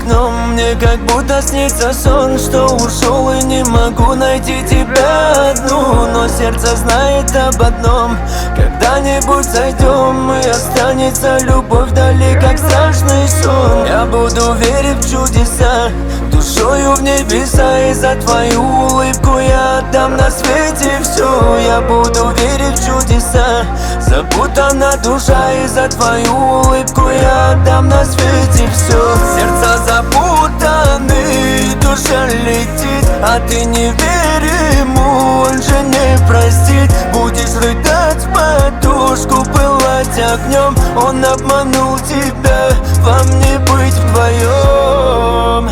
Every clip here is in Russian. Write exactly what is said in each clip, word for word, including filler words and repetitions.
окном. Мне как будто снится сон, что ушел и не могу найти тебя одну. Но сердце знает об одном: когда-нибудь сойдем, и останется любовь вдали, как страшный сон. Я буду верить в чудеса, душою в небеса, и за твою улыбку я отдам на свете все. Я буду верить в чудеса, запутана душа, и за твою улыбку я отдам на свете все. Сердца запутаны, душа летит, а ты не верь ему, он же не простит. Будешь рыдать в подушку, пылать огнем, он обманул тебя, вам не быть вдвоем.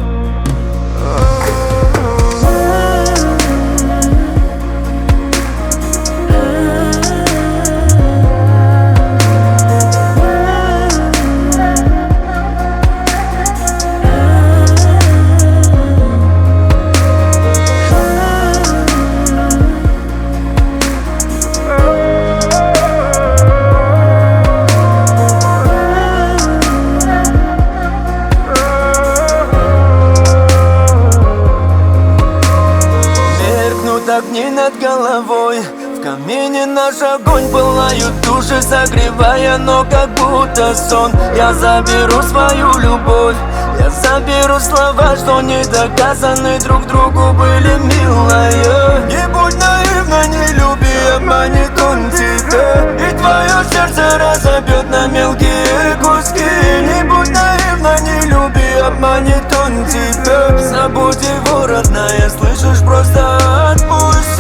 Огни над головой, в камине наш огонь, пылают души, согревая, но как будто сон. Я заберу свою любовь, я заберу слова, что не доказаны друг другу были, милая. Не будь наивна, не люби, обманет он тебя, и твое сердце разобьет на мелкие куски. Не будь наивна, не люби, обманет он тебя. Забудь его, родная, слышишь, просто отпусти.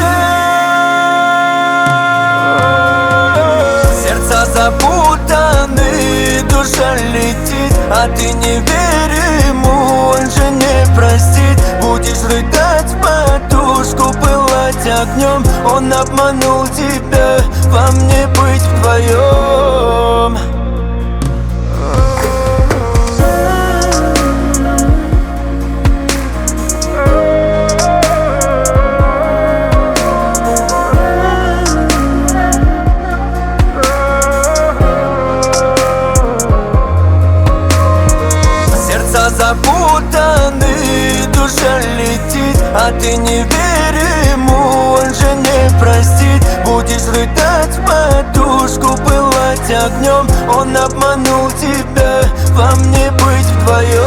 Сердца запутаны, душа летит, а ты не верь ему, он же не простит. Будешь рыдать в подушку, пылать огнем, он обманул тебя, вам не быть вдвоем. Запутаны, душа летит, а ты не верь ему, он же не простит. Будешь рыдать в подушку, пылать огнем, он обманул тебя, вам не быть вдвоем.